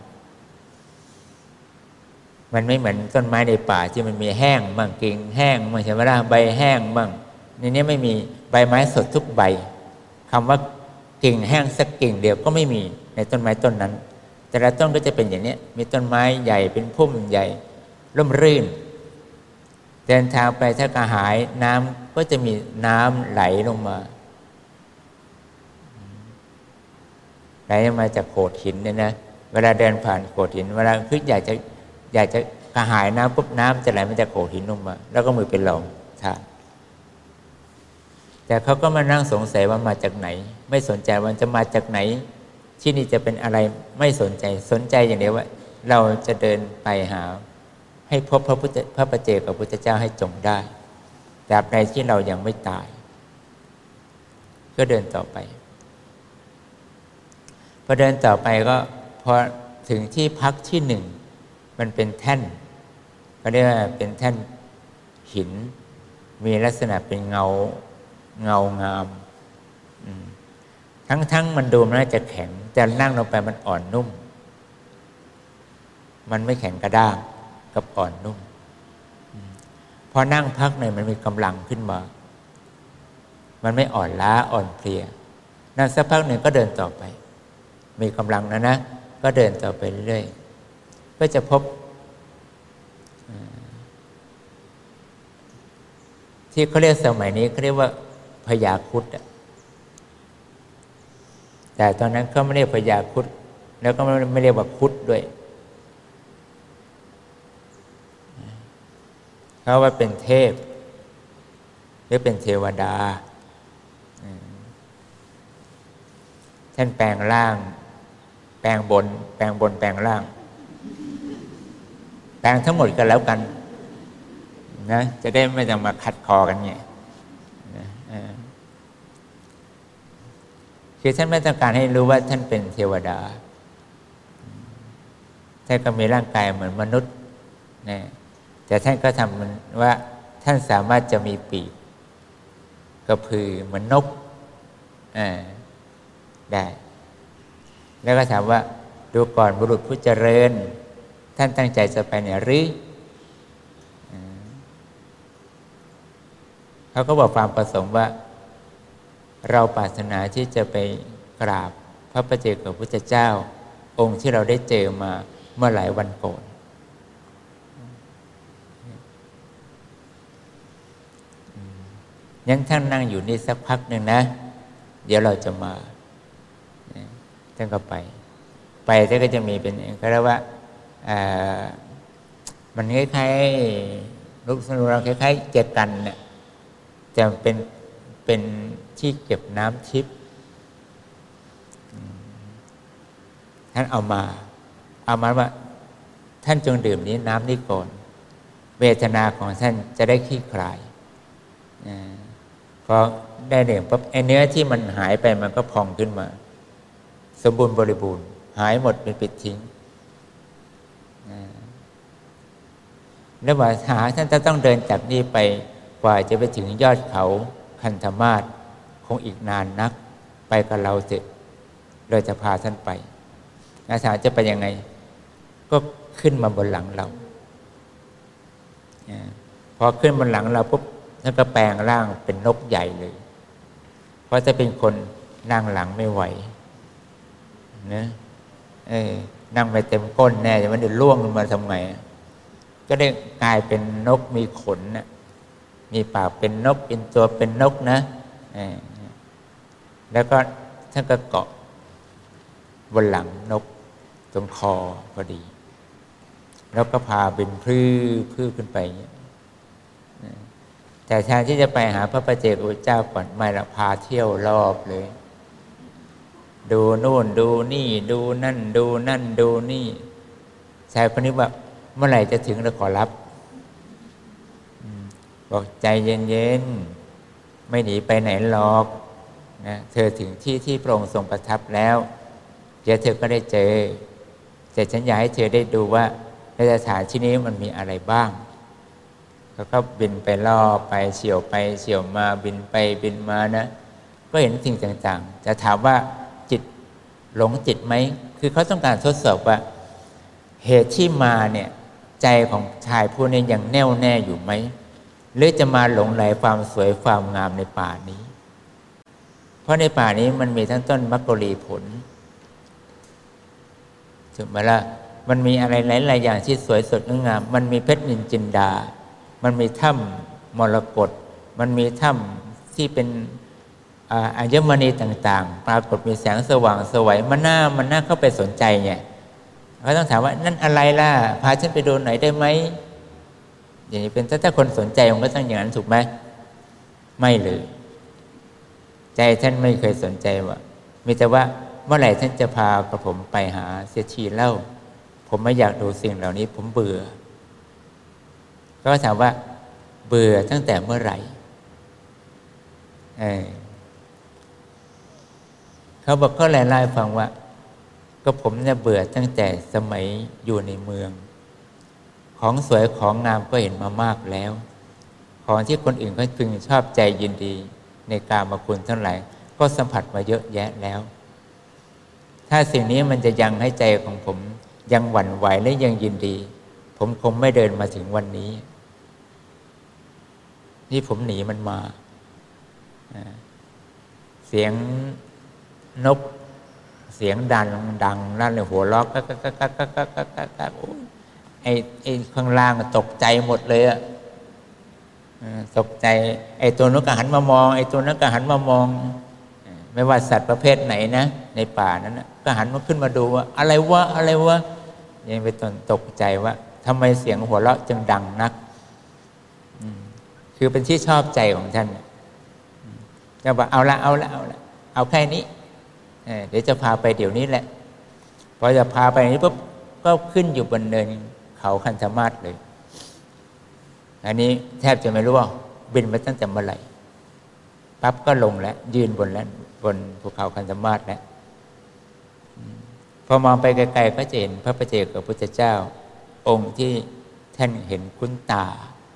มันไม่เหมือนต้นไม้ในป่าที่มันมีแห้งบ้างกิ่งแห้งบ้างใช่ไหมล่ะใบแห้งบ้างในนี้ไม่มีใบไม้สดทุกใบคำว่ากิ่งแห้งสักกิ่งเดียวก็ไม่มีในต้นไม้ต้นนั้นแต่ละต้นก็จะเป็นอย่างนี้มีต้นไม้ใหญ่เป็นพุ่มใหญ่ร่มรื่นเดินทางไปถ้ากระหายน้ำก็จะมีน้ำไหลลงมาไหลลงมาจากโขดหินเนี่ยนะเวลาเดินผ่านโขดหินเวลาคืออยากจะอยากจะกระหายน้ำปุ๊บน้ำจะไหลมาจากโขดหินลงมาแล้วก็มือเป็นลมทานแต่เขาก็มานั่งสงสัยว่ามาจากไหนไม่สนใจว่าจะมาจากไหนที่นี่จะเป็นอะไรไม่สนใจสนใจอย่างเดียวว่าเราจะเดินไปหาให้พบพระพุทธพระปัจเจกพระพุทธเจ้าให้จงได้ตราบใดที่เรายังไม่ตายก็เดินต่อไปพอเดินต่อไปก็พอถึงที่พักที่หนึ่งมันเป็นแท่นก็เรียกว่าเป็นแท่นหินมีลักษณะเป็นเงาเงางามทั้งๆมันดูน่าจะแข็งแต่นั่งลงไปมันอ่อนนุ่มมันไม่แข็งกระด้างกับอ่อนนุ่มพอนั่งพักหน่อยมันมีกำลังขึ้นมามันไม่อ่อนล้าอ่อนเพลียนั่งสักพักหนึ่งก็เดินต่อไปมีกำลังนะนะก็เดินต่อไปเรื่อยก็จะพบที่เขาเรียกสมัยนี้เขาเรียกว่าพญาครุฑแต่ตอนนั้นเขาไม่เรียกพญาครุฑแล้วก็ไม่เรียกว่าครุฑด้วยเขาว่าเป็นเทพหรือเป็นเทวดาท่านแปลงร่างแปลงบนแปลงบนแปลงล่างแปลงทั้งหมดกันแล้วกันนะจะได้ไม่ต้องมาขัดคอกันเนี่ยคือท่านไม่ต้องการให้รู้ว่าท่านเป็นเทวดาท่านก็มีร่างกายเหมือนมนุษย์นะแต่ท่านก็ทำมันว่าท่านสามารถจะมีปีกกระพือเหมือนนกได้แล้วก็ถามว่าดูก่อนบุรุษผู้เจริญท่านตั้งใจจะไปไหนหรือเขาก็บอกความประสงค์ว่าเราปรารถนาที่จะไปกราบพระปัจเจกพุทธเจ้าองค์ที่เราได้เจอมาเมื่อหลายวันก่อนยังท่านนั่งอยู่นี่สักพักหนึ่งนะเดี๋ยวเราจะมาท่านก็ไปไปท่านก็จะมีเป็นก็เรียกว่ามันคล้ายๆลูกสนุนคล้ายๆเจกันเนี่ยจะเป็นเป็นที่เก็บน้ำทิพย์ท่านเอามาเอามาว่าท่านจงดื่มนี้น้ำนี้ก่อนเวทนาของท่านจะได้คลี่คลายพอได้ดื่มปั๊บไอ้เนื้อที่มันหายไปมันก็พองขึ้นมาสมบูรณ์บริบูรณ์หายหมดเป็นปิดทิ้งแล้วว่าหาท่านจะต้องเดินจากนี้ไปกว่าจะไปถึงยอดเขาคันธมาศคงอีกนานนักไปกับเราเถอะเราจะพาท่านไปอาสาจะไปยังไงก็ขึ้นมาบนหลังเราพอขึ้นบนหลังเราปุ๊บท่านก็แปลงร่างเป็นนกใหญ่เลยเพราะจะเป็นคนนั่งหลังไม่ไหวนะเออนั่งไปเต็มก้นแน่จะมันเดี๋ยวล่วงลงมาทำไงก็ได้กลายเป็นนกมีขนนะมีปากเป็นนกเป็นตัวเป็นนกนะแล้วก็ท่านก็เกาะบนหลังนกตรงคอพอดีแล้วก็พาบินพลื้อพลื้อขึ้นไปแต่แทนที่จะไปหาพระปัจเจกพุทธเจ้าก่อนไม่ละพาเที่ยวรอบเลยดูนู่นดูนี่ดูนั่นดูนั่นดูนี่ชายคนนี้ว่าเมื่อไหร่จะถึงแล้วขอรับบอกใจเย็นๆไม่หนีไปไหนหรอกนะเธอถึงที่ที่พระองค์ทรงประทับแล้วเดี๋ยวเธอก็ได้เจอแต่ฉันอยากให้เธอได้ดูว่าในสถานที่นี้มันมีอะไรบ้างเขาก็บินไปล่อไปเฉี่ยวไปเฉี่ยวมาบินไปบินมานะก็เห็นสิ่งต่างๆจะถามว่าจิตหลงจิตไหมคือเขาต้องการทดสอบว่าเหตุที่มาเนี่ยใจของชายผู้นี้ยังแน่วแน่อยู่ไหมหรือจะมาหลงไหลความสวยความงามในป่านี้เพราะในป่านี้มันมีทั้งต้นมักกะลีผลถูกไหมล่ะมันมีอะไรหลายๆอย่างที่สวยสดงามมันมีเพชรนินจินดามันมีถ้ำมรกตมันมีถ้ำที่เป็นอัญมณีต่างๆปรากฏมีแสงสว่างสวยมันน่ามันน่าเข้าไปสนใจไงเขาต้องถามว่านั่นอะไรล่ะพาฉันไปดูหน่อยได้ไหมอย่างนี้เป็นถ้าคนสนใจมันก็ต้องอย่างนั้นถูกไหมไม่เลยใจท่านไม่เคยสนใจว่ามีแต่ว่าเมื่อไหร่ท่านจะพากระผมไปหาเสียทีเล่าผมไม่อยากดูสิ่งเหล่านี้ผมเบื่อก็ถามว่าเบื่อตั้งแต่เมื่อไหร่เออเขาบอกก็ไล่ๆฟังว่าก็ผมเนี่ยเบื่อตั้งแต่สมัยอยู่ในเมืองของสวยของงามก็เห็นมามากแล้วของที่คนอื่นก็พึงชอบใจยินดีในกามคุณทั้งหลายก็สัมผัสมาเยอะแยะแล้วถ้าสิ่งนี้มันจะยังให้ใจของผมยังหวั่นไหวและยังยินดีผมคงไม่เดินมาถึงวันนี้นี่ผมหนีมันมาเสียงนกเสียงดังดังนั่นเลยหัวเราะก็ก็ก็ก็ก็ก็ก็ก็ก็โอ้ยไอ้ไอ้ข้างล่างตกใจหมดเลยอะตกใจไอ้ตัวนู้นก็หันมามองไอ้ตัวนั้นก็หันมามองไม่ว่าสัตว์ประเภทไหนนะในป่านั้นนะก็หันมาขึ้นมาดูว่าอะไรวะอะไรวะยังไปตนตกใจว่าทำไมเสียงหัวเราะจึงดังนักคือเป็นที่ชอบใจของท่านจะบอกเอาละเอาละเอาละเอาแค่นี้เดี๋ยวจะพาไปเดี๋ยวนี้แหละพอจะพาไปนี้ปุ๊บก็ขึ้นอยู่บนเนินเขาคันธมาศเลยอันนี้แทบจะไม่รู้ว่าบินมาตั้งแต่เมื่อไหร่ปั๊บก็ลงแล้วยืนบนแล้วบนภูเขาคันธมาศแล้วพอมองไปไกลๆก็จะเห็นพระปัจเจกพุทธเจ้าองค์ที่ท่านเห็นคุ้นตา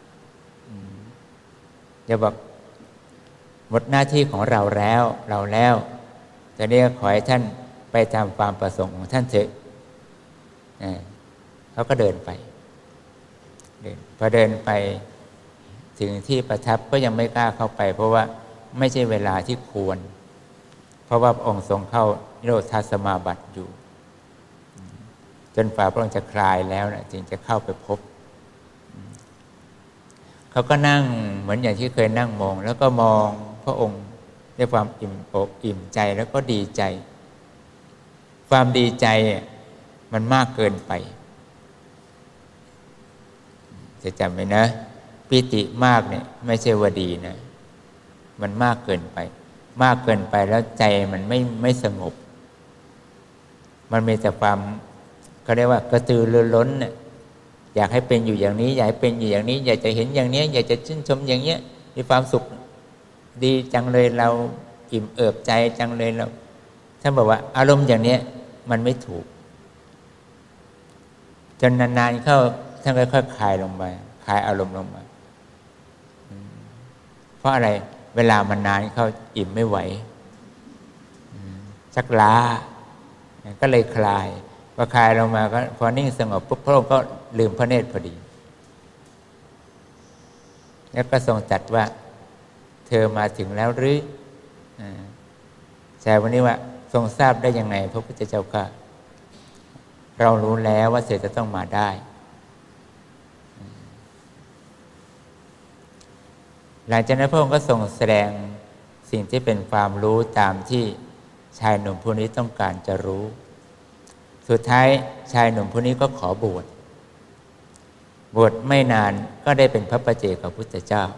จะบอกหมดหน้าที่ของเราแล้วเราแล้วแต่นี้ขอให้ท่านไปตามความประสงค์ของท่านเถอะเขาก็เดินไปเดินพอเดินไปถึงที่ประทับก็ยังไม่กล้าเข้าไปเพราะว่าไม่ใช่เวลาที่ควรเพราะว่าองค์ทรงเข้านิโรธสมาบัติอยู่จนฝ่าพระองค์จะคลายแล้วนะจึงจะเข้าไปพบเขาก็นั่งเหมือนอย่างที่เคยนั่งมองแล้วก็มองพระองค์ด้วยความอิ่มอกอิ่มใจแล้วก็ดีใจความดีใจมันมากเกินไปจะจำไว้นะปิติมากเนี่ยไม่ใช่ว่าดีนะมันมากเกินไปมากเกินไปแล้วใจมันไม่ไม่สงบมันมีแต่ความเขาเรียกว่ากระตือรือร้นเนี่ยอยากให้เป็นอยู่อย่างนี้อยากให้เป็นอยู่อย่างนี้อยากจะเห็นอย่างนี้อยากจะชื่นชมอย่างเนี้ยมีความสุขดีจังเลยเราอิ่มเอิบใจจังเลยเราท่านบอกว่าอารมณ์อย่างนี้มันไม่ถูกจนนานๆเข้าท่านค่อยๆคลายลงไปคลายอารมณ์ลงมาเพราะอะไรเวลามันนานเข้าอิ่มไม่ไหวชักล้าก็เลยคลายพอคลายลงมาก็พอนิ่งสงบปุ๊บพระองค์ก็ลืมพระเนตรพอดีแล้วก็ทรงตรัสว่าเธอมาถึงแล้วหรือชายวันนี้ว่าทรงทราบได้ยังไงพระพุทธเจ้าค่ะเรารู้แล้วว่าเธอจะต้องมาได้หลังจากนั้นพระองค์ก็ทรงแสดงสิ่งที่เป็นความรู้ตามที่ชายหนุ่มผู้นี้ต้องการจะรู้สุดท้ายชายหนุ่มผู้นี้ก็ขอบวชบวชไม่นานก็ได้เป็นพระปัจเจกพุทธเจ้า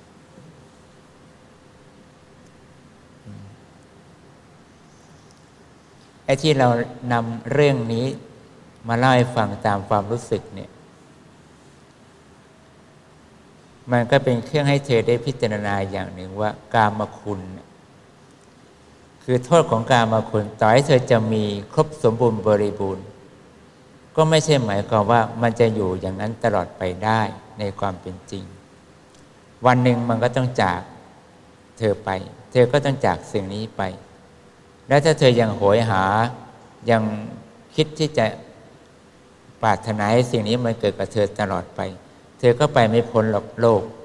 ไอ้ที่เรานำเรื่องนี้มาเล่าให้ฟังตามความรู้สึกเนี่ยมันก็เป็นเครื่องให้เธอได้พิจารณาอย่างหนึ่งว่ากามคุณคือโทษของกามคุณต่อให้เธอจะมีครบสมบูรณ์บริบูรณ์ก็ไม่ใช่หมายความว่ามันจะอยู่อย่างนั้นตลอดไปได้ในความเป็นจริงวันหนึ่งมันก็ต้องจากเธอไปเธอก็ต้องจากสิ่งนี้ไปแล้วถ้าเธอยังโหยหายังคิดที่จะปรารถนาให้สิ่งนี้มันเกิดกับเธอตลอดไปเธอก็ไปไม่พ้นหรอกโลก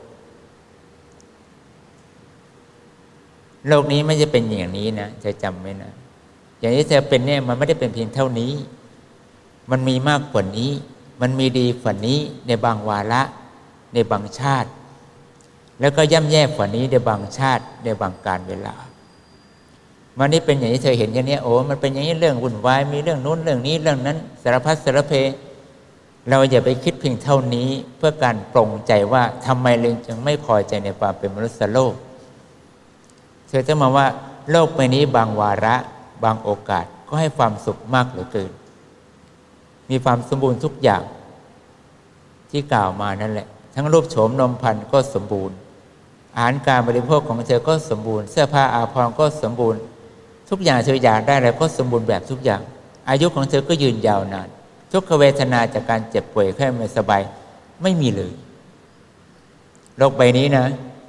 โลกนี้ไม่ใช่เป็นอย่างนี้นะเธอจำไว้นะอย่างที่เธอเป็นเนี่ยมันไม่ได้เป็นเพียงเท่านี้มันมีมากกว่านี้มันมีดีกว่านี้ในบางวาระในบางชาติแล้วก็ย่ำแย่กว่านี้ในบางชาติในบางกาลเวลามันนี่เป็นอย่างที่เธอเห็นอย่างนี้โอ้มันเป็นอย่างนี้เรื่องวุ่นวายมีเรื่องนู้นเรื่องนี้เรื่องนั้นสารพัดสารเพเราอย่าไปคิดเพียงเท่านี้เพื่อการปรงใจว่าทำไมเราจึงไม่พอใจในความเป็นมนุษย์โลกเธอจะมาว่าโลกใบนี้บางวาระบางโอกาสก็ให้ความสุขมากเหลือเกินมีความสมบูรณ์ทุกอย่างที่กล่าวมานั่นแหละทั้งรูปโฉมนมพรรณก็สมบูรณ์อาหารการบริโภคของเธอก็สมบูรณ์เสื้อผ้าอาภรณ์ก็สมบูรณ์ทุกอย่างเธออยากได้อะไรก็สมบูรณ์แบบทุกอย่างอายุของเธอก็ยืนยาวนานทุกขเวทนาจากการเจ็บป่วยแค่ไม่สบายไม่มีเลยโลกใบนี้นะ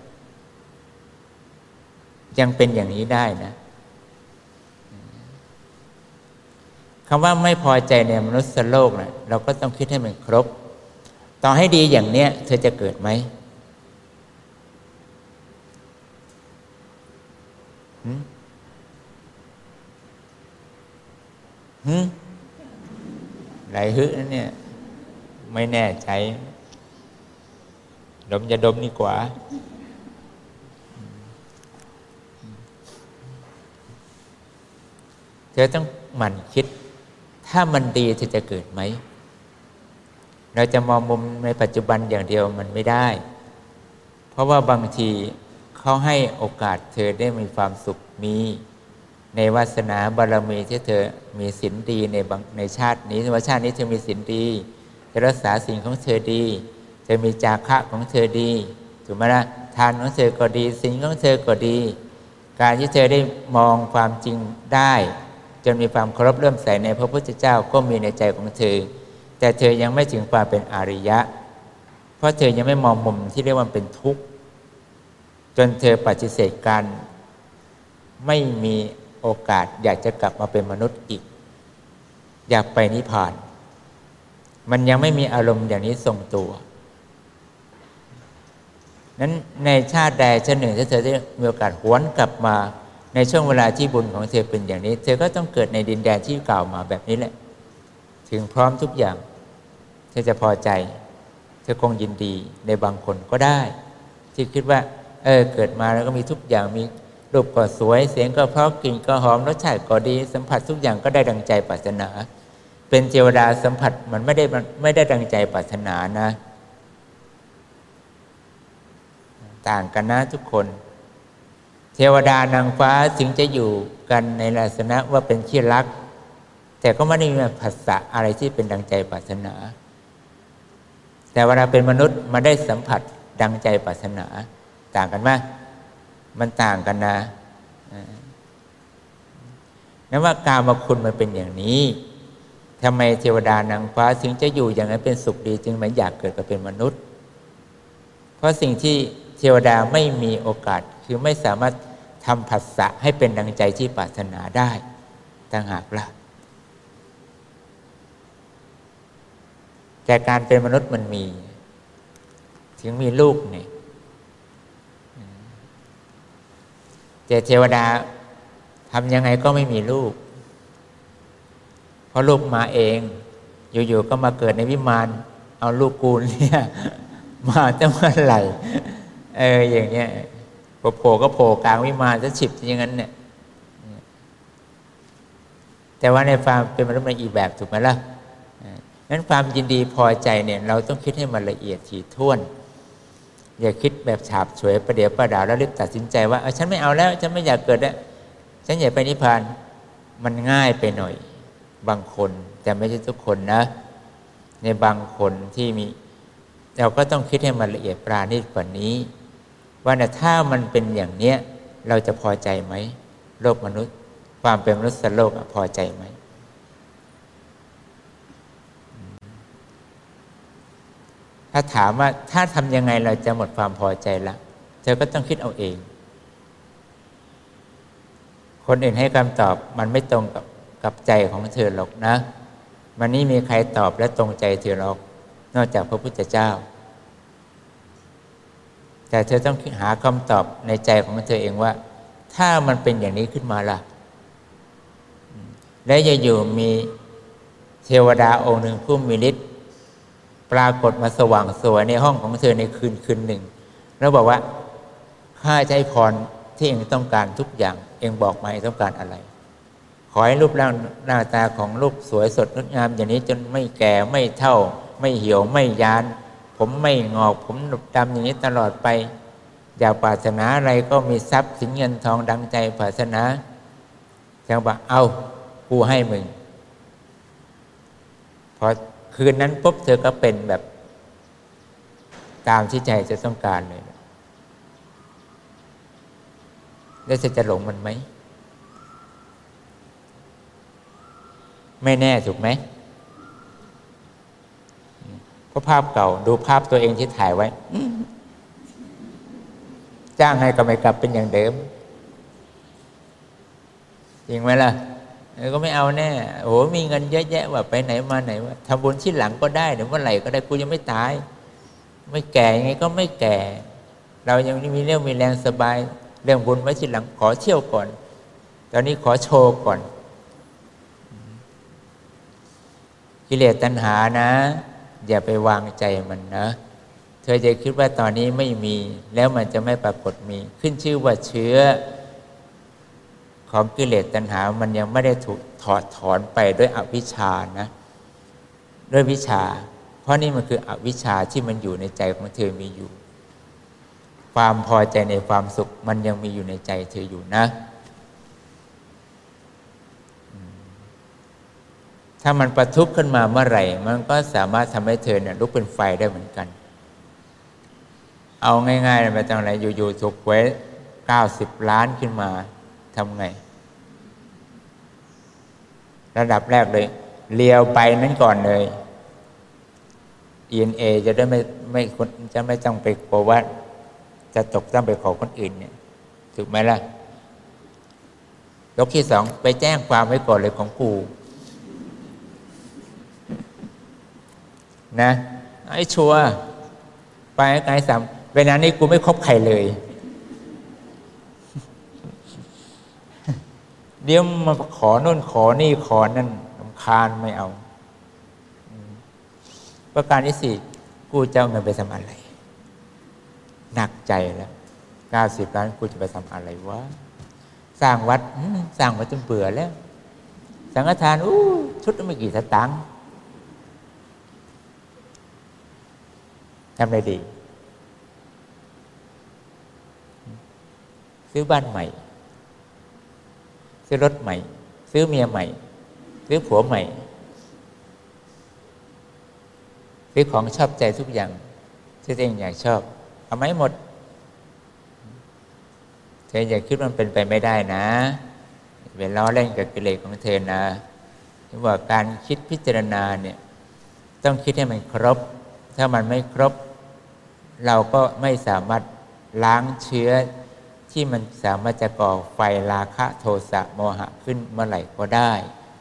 ยังเป็นอย่างนี้ได้นะคำว่าไม่พอใจในมนุษย์โลกนะเราก็ต้องคิดให้มันครบต่อให้ดีอย่างเนี้ยเธอจะเกิดไหมหึไหลฮึนั่นเนี่ยไม่แน่ใจดมจะดมดีกว่าเธอต้องหมั่นคิดถ้ามันดีเธอจะเกิดไหมเราจะมองมุมในปัจจุบันอย่างเดียวมันไม่ได้เพราะว่าบางทีเขาให้โอกาสเธอได้มีความสุขมีในวาสนาบารมีที่เธอมีศีลดีในบางในชาตินี้ว่าชาตินี้เธอมีศีลดีจะรักษาศีลของเธอดีจะมีจาคะของเธอดีถูกไหมล่ะทานของเธอก็ดีศีลของเธอก็ดีการที่เธอได้มองความจริงได้จนมีความเคารพเลื่อมใสในพระพุทธเจ้าก็มีในใจของเธอแต่เธอยังไม่ถึงความเป็นอริยะเพราะเธอยังไม่มองมุมที่เรียกว่าเป็นทุกข์จนเธอปฏิเสธการไม่มีโอกาสอยากจะกลับมาเป็นมนุษย์อีกอยากไปนิพพานมันยังไม่มีอารมณ์อย่างนี้ทรงตัวนั้นในชาติใดชาติหนึ่งถ้าเธอได้มีโอกาสหวนกลับมาในช่วงเวลาที่บุญของเธอเป็นอย่างนี้เธอก็ต้องเกิดในดินแดนที่กล่าวมาแบบนี้แหละถึงพร้อมทุกอย่างเธอจะพอใจเธอคงยินดีในบางคนก็ได้ที่คิดว่าเออเกิดมาแล้วก็มีทุกอย่างมีรูปก็สวยเสียงก็เพราะกลิ่นก็หอมรสชาติก็ดีสัมผัสทุกอย่างก็ได้ดังใจปรารถนาเป็นเทวดาสัมผัสมันไม่ได้ไม่ได้ดังใจปรารถนานะต่างกันนะทุกคนเทวดานางฟ้าถึงจะอยู่กันในลักษณะว่าเป็นที่รักแต่ก็ไม่ได้มีภาษาอะไรที่เป็นดังใจปรารถนาแต่เวลาเป็นมนุษย์มาได้สัมผัสดังใจปรารถนาต่างกันไหมมันต่างกันนะนั่นว่ากามคุณมันเป็นอย่างนี้ทำไมเทวดานางฟ้าถึงจะอยู่อย่างนั้นเป็นสุขดีจึงไม่อยากเกิดมาเป็นมนุษย์เพราะสิ่งที่เทวดาไม่มีโอกาสคือไม่สามารถทำผัสสะให้เป็นดังใจที่ปรารถนาได้ต่างหากล่ะแต่การเป็นมนุษย์มันมีถึงมีลูกเนี่ยแต่เทวดาทำยังไงก็ไม่มีลูกเพราะลูกมาเองอยู่ๆก็มาเกิดในวิมานเอาลูกกูเนี่ยมาตั้งเมื่อไหร่เอออย่างเงี้ยโผล่ก็โผล่กลางวิมานจะฉิบอย่างนั้นเนี่ยแต่ว่าในความเป็นมนุษย์มันอีกแบบถูกไหมล่ะนั้นความยินดีพอใจเนี่ยเราต้องคิดให้มันละเอียดถี่ถ้วนอย่าคิดแบบฉาบฉวยประเดี๋ยวประดาวแล้วรีบตัดสินใจว่าฉันไม่เอาแล้วฉันไม่อยากเกิดแล้วฉันอยากไปนิพพานมันง่ายไปหน่อยบางคนแต่ไม่ใช่ทุกคนนะในบางคนที่มีเราก็ต้องคิดให้มันละเอียดปราณีตกว่านี้ว่านะถ้ามันเป็นอย่างเนี้ยเราจะพอใจไหมโลกมนุษย์ความเป็นมนุษย์โลกพอใจไหมถ้าถามว่าถ้าทำยังไงเราจะหมดความพอใจละเธอก็ต้องคิดเอาเองคนอื่นให้คำตอบมันไม่ตรงกับกับใจของเธอหรอกนะมันนี่มีใครตอบและตรงใจเธอหรอกนอกจากพระพุทธเจ้าแต่เธอต้องหาคำตอบในใจของเธอเองว่าถ้ามันเป็นอย่างนี้ขึ้นมาล่ะและจะอยู่มีเทวดาองค์หนึ่งผู้มีฤทธิ์ปรากฏมาสว่างสวยในห้องของเธอในคืนคืนหนึ่งแล้วบอกว่าข้าจะให้พรที่เองต้องการทุกอย่างเองบอกมาเองต้องการอะไรขอให้รูปร่างหน้าตาของลูกสวยสดงดงามอย่างนี้จนไม่แก่ไม่เฒ่าไม่เหี่ยวไม่ยานผมไม่งอกผมหนุบดำอย่างนี้ตลอดไปอยากปรารถนาอะไรก็มีทรัพย์สินเงินทองดังใจปรารถนาเขาบอกเอากูให้มึงพอคืนนั้นปุ๊บเธอก็เป็นแบบตามที่ใจจะต้องการเลยแล้วเธอจะหลงมันไหมไม่แน่ถูกไหมเพราะภาพเก่าดูภาพตัวเองที่ถ่ายไว้จ้างให้ก็ไม่กลับเป็นอย่างเดิมจริงไหมล่ะก็ไม่เอาแน่โอ้มีเงินเยอะแยะว่าไปไหนมาไหนว่าทำบุญที่หลังก็ได้เดี๋ยวเมื่อไหร่ก็ได้กูยังไม่ตายไม่แก่ยังไงก็ไม่แก่เรายังมีเรี่ยวมีแรงสบายเรื่องบุญไว้ที่หลังขอเที่ยวก่อนตอนนี้ขอโชว์ก่อนกิเลสตัณหานะอย่าไปวางใจมันนะเธอจะคิดว่าตอนนี้ไม่มีแล้วมันจะไม่ปรากฏมีขึ้นชื่อว่าเชื้อของกิเลสตัณหามันยังไม่ได้ถูกถอดถอนไปด้วยอวิชชานะด้วยวิชาเพราะนี่มันคืออวิชชาที่มันอยู่ในใจของเธอมีอยู่ความพอใจในความสุขมันยังมีอยู่ในใจเธออยู่นะถ้ามันประทุขึ้นมาเมื่อไหร่มันก็สามารถทำให้เธอเนี่ยลุกเป็นไฟได้เหมือนกันเอาง่ายๆไปตรงไหนอยู่ๆถูกหวยเก้าสิบล้านขึ้นมาทำไงระดับแรกเลยเลียวไปนั้นก่อนเลย อี เอ็น เอ จะได้ไม่ไม่จะไม่ต้องไปกลัวว่าจะตกต้องไปขอคนอื่นเนี่ยถูกไหมล่ะยกที่สองไปแจ้งความไว้ก่อนเลยของกูนะไอ้ชัวไปไกลสามเวลานี้กูไม่คบใครเลยเดี๋ยวมาขอโน่นขอนี่ขอนั่นรำคาญไม่เอาประการที่สี่กูจะเอาเงินไปทำอะไรหนักใจแล้วเก้าสิบล้านกูจะไปทำอะไรวะสร้างวัดสร้างวัดจนเบื่อแล้วสังฆทานอู้ชุดไม่กี่สตางค์ทำอะไรดีซื้อบ้านใหม่ซื้อรถใหม่ซื้อเมียใหม่ซื้อผัวใหม่ซื้อของชอบใจทุกอย่างที่ตัวเองอยากชอบเอาไหมหมดเธออย่าคิดมันเป็นไปไม่ได้นะเป็นล้อเล่นกับกิเลสของเธอนะที่ว่าการคิดพิจารณาเนี่ยต้องคิดให้มันครบถ้ามันไม่ครบเราก็ไม่สามารถล้างเชื้อที่มันสามารถจะก่อไฟราคะโทสะโมหะขึ้นเมื่อไหร่ก็ได้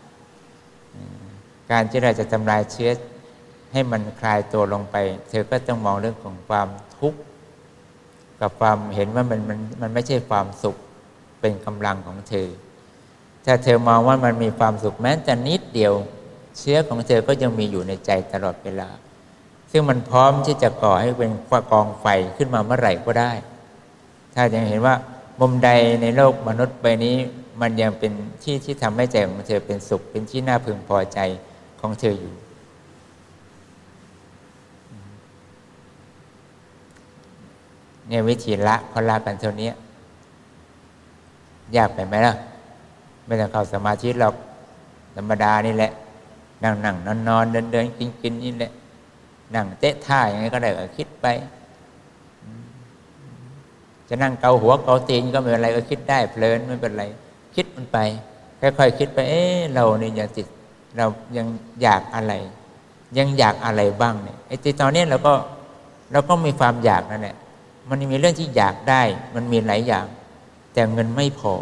การที่เราจะทำลายเชื้อให้มันคลายตัวลงไปเธอก็ต้องมองเรื่องของความทุกข์กับความเห็นว่ามันมันมันไม่ใช่ความสุขเป็นกำลังของเธอถ้าเธอมองว่ามันมีความสุขแม้แต่นิดเดียวเชื้อของเธอก็ยังมีอยู่ในใจตลอดเวลาซึ่งมันพร้อมที่จะก่อให้เป็นกองไฟขึ้นมาเมื่อไหร่ก็ได้ถ้ายังเห็นว่ามุมใดในโลกมนุษย์ใบนี้มันยังเป็นที่ที่ทำให้ใจของเธอเป็นสุขเป็นที่น่าพึงพอใจของเธออยู่เนี่ยวิธีละพอละกันเท่านี้ยากไปไหมล่ะไม่ต้องเข้าสมาธิหรอกธรรมดานี่แหละนั่งนั่งนอนนอนเดินเดินกินกินนี่แหละนั่งเตะท่าอย่างนี้ก็ได้ก็คิดไปจะนั่งเกาหัวเกาตีนก็ไม่เป็นไรก็คิดได้เพลินไม่เป็นไรคิดมันไปค่อยๆคิดไปเอ๊ะเราเนี่ยยังติดเรายังอยากอะไรยังอยากอะไรบ้างเนี่ยไอ้ที่ตอนนี้เราก็เราก็มีความอยากนั่นแหละมันมีเรื่องที่อยากได้มันมีหลายอย่างแต่เงินไม่พอ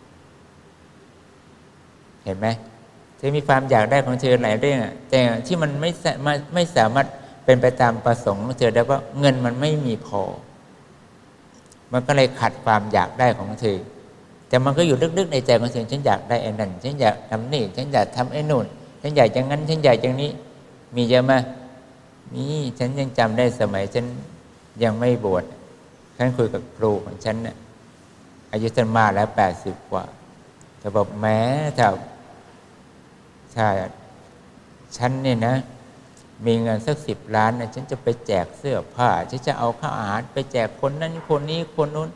เห็นไหมเธอมีความอยากได้ของเธอหลายเรื่องแต่ที่มันไม่ไม่สามารถเป็นไปตามประสงค์ของเธอได้เพราะเงินมันไม่มีพอมันก็เลยขัดความอยากได้ของเธอแต่มันก็อยู่ลึกๆในใจของเธอฉันอยากได้ไอ้นั่นฉันอยากทำนี่ฉันอยากทำไอ้นู่นฉันอยากอย่างนั้นฉันอยากอย่างนี้มีเยอะไหมมีฉันยังจำได้สมัยฉันยังไม่บวชฉันคุยกับครูของฉันเนี่ยอายุฉันมากแล้วแปดสิบกว่าแต่บอกแม้ถ้าถ้าฉันเนี่ยนะมีเงินสักสิบล้านนะฉันจะไปแจกเสื้อผ้าฉันจะเอาข้าวอาหารไปแจกคนนั้นคนนี้คนนู้น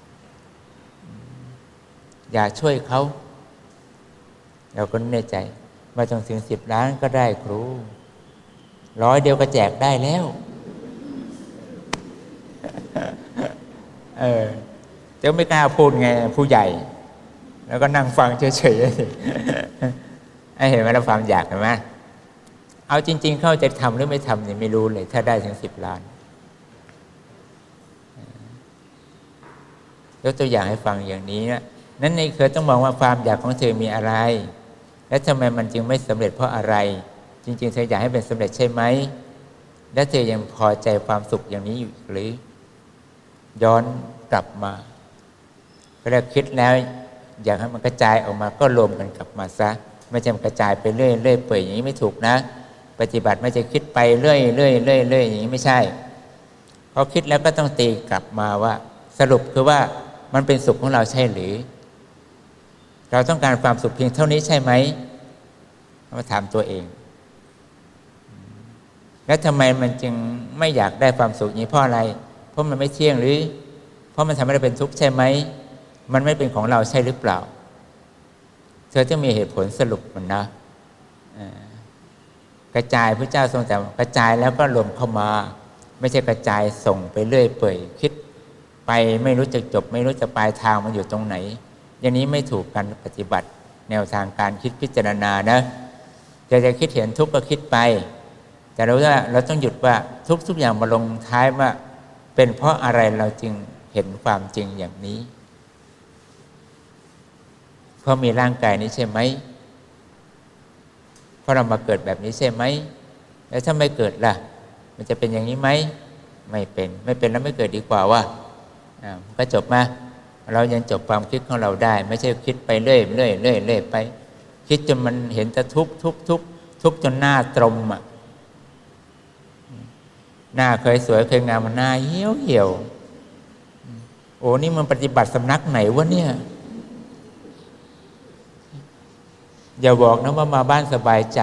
อย่าช่วยเขาเราก็ในใจมาจนถึงสิบล้านก็ได้ครูร้อยเดียวก็แจกได้แล้วเออจะไม่กล้าพูดไงผู้ใหญ่แล้วก็นั่งฟังเฉยๆไอ้เห็นไหมเราความอยากเห็นไหมเอาจริงๆเขาจะทำหรือไม่ทำเนี่ยไม่รู้เลยถ้าได้ถึงสิบล้านยกตัวอย่างให้ฟังอย่างนี้นะนั้นในเคยต้องมองว่าความอยากของเธอมีอะไรและทำไมมันจึงไม่สำเร็จเพราะอะไรจริงๆเธออยากให้เป็นสำเร็จใช่ไหมและเธอยังพอใจความสุขอย่างนี้อยู่หรือย้อนกลับมาก็แล้วคิดแล้วอยากให้มันกระจายออกมาก็รวมกันกลับมาซะไม่ใช่กระจายไปเรื่อยๆเปื่อยอย่างนี้ไม่ถูกนะปฏิบัติไม่จะคิดไปเรื่อยเรื่อยเรื่อยเรื่อยอย่างนี้ไม่ใช่พอคิดแล้วก็ต้องตีกลับมาว่าสรุปคือว่ามันเป็นสุขของเราใช่หรือเราต้องการความสุขเพียงเท่านี้ใช่ไหมมาถามตัวเองแล้วทำไมมันจึงไม่อยากได้ความสุขนี้เพราะอะไรเพราะมันไม่เที่ยงหรือเพราะมันทำให้เราเป็นทุกข์ใช่ไหมมันไม่เป็นของเราใช่หรือเปล่าเธอต้องมีเหตุผลสรุปมันนะกระจายพระเจ้าทรงแต่กระจายแล้วก็รวมเข้ามาไม่ใช่กระจายส่งไปเรื่อยเปื่อยคิดไปไม่รู้จะจบไม่รู้จะปลายทางมันอยู่ตรงไหนอย่างนี้ไม่ถูกการปฏิบัติแนวทางการคิดพิจารณานะจะจะคิดเห็นทุกข์ก็คิดไปแต่เราว่าเราต้องหยุดว่าทุกทุกอย่างมาลงท้ายว่าเป็นเพราะอะไรเราจึงเห็นความจริงอย่างนี้เพราะมีร่างกายนี้ใช่ไหมเพราะเรามาเกิดแบบนี้ใช่ไหมแล้วถ้าไม่เกิดล่ะมันจะเป็นอย่างนี้ไหมไม่เป็นไม่เป็นแล้วไม่เกิดดีกว่าว่าอ่าก็จบมาเรายังจบความคิดของเราได้ไม่ใช่คิดไปเรื่อยเรื่อยเรื่อยเรื่อยไปคิดจนมันเห็นแต่ทุกทุกทุกทุกจนหน้าตรมอ่ะหน้าเคยสวยเคยงามมันหน้าเหี่ยวเหี่ยวโอ้นี่มันปฏิบัติสำนักไหนวะเนี่ยอย่าบอกนะว่ามาบ้านสบายใจ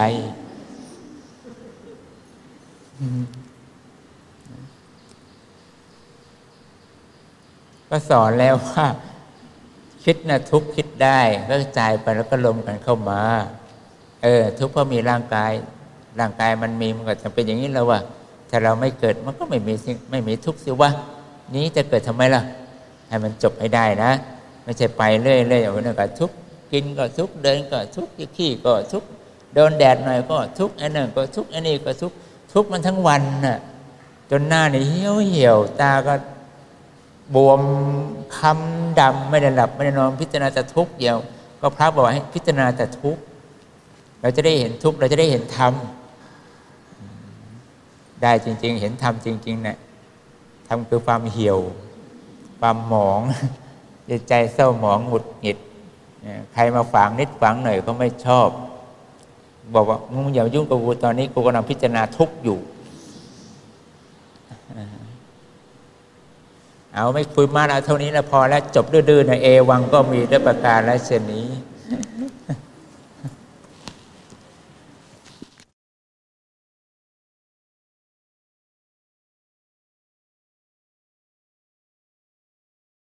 ก็สอนแล้วว่าคิดนะทุกคิดได้ก็กระจายไปแล้วก็รวมกันเข้ามาเออทุกเพราะมีร่างกายร่างกายมันมีมันก็จะเป็นอย่างนี้แล้วว่ะถ้าเราไม่เกิดมันก็ไม่มีไม่มีทุกข์สิวะนี้จะเกิดทำไมล่ะให้มันจบให้ได้นะไม่ใช่ไปเรื่อยๆอย่างนั้นก็ทุกข์กินก็ทุกข์เดินก็ทุกข์ขี้ก็ทุกข์โดนแดดหน่อยก็ทุกข์อันนั้นก็ทุกข์อันนี้ก็ทุกข์ทุกข์มันทั้งวันน่ะจนหน้านี่เหี่ยวเหี่ยวตาก็บวมคำดำไม่ได้หลับไม่ได้นอนพิจารณาแต่ทุกข์เดียวก็พระบอกให้พิจารณาแต่ทุกข์เราจะได้เห็นทุกข์เราจะได้เห็นธรรมได้จริงๆเห็นธรรมจริงๆเนี่ยธรรมคือความเหี่ยวความหมองใจเศร้าหมองหงุดหงิดใครมาฝังนิดฝังหน่อยก็ไม่ชอบบอกว่ามึงอย่ายุ่งกับกูตอนนี้กูกำลังพิจารณาทุกข์อยู่เอาไม่คุยมากเอาเท่านี้แล้วพอแล้วจบดื้อๆนะเอวังก็มีด้วยประการและเช่นนี้